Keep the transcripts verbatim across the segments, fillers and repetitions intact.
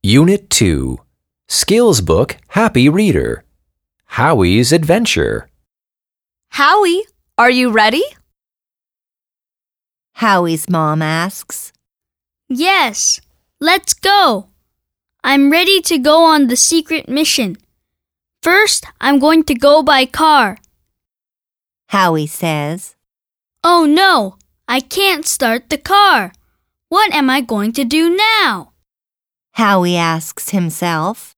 Unit two, Skills Book Happy Reader. Howie's Adventure. Howie, are you ready? Howie's mom asks. Yes, let's go. I'm ready to go on the secret mission. First, I'm going to go by car. Howie says. Oh no, I can't start the car. What am I going to do now? Howie asks himself.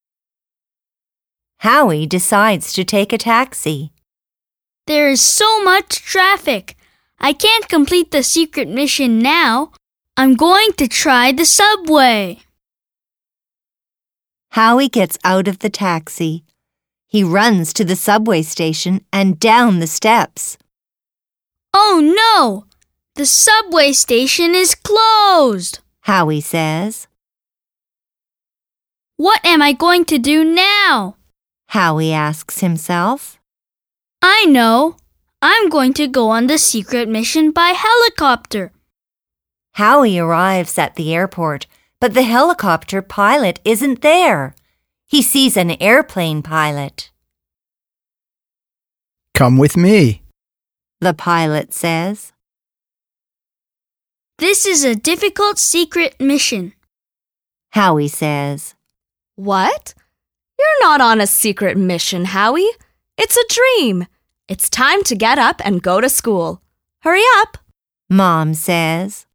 Howie decides to take a taxi. There is so much traffic. I can't complete the secret mission now. I'm going to try the subway. Howie gets out of the taxi. He runs to the subway station and down the steps. Oh no! The subway station is closed, Howie says. What am I going to do now? Howie asks himself. I know. I'm going to go on the secret mission by helicopter. Howie arrives at the airport, but the helicopter pilot isn't there. He sees an airplane pilot. Come with me, the pilot says. This is a difficult secret mission, Howie says. What? You're not on a secret mission, Howie. It's a dream. It's time to get up and go to school. Hurry up, Mom says.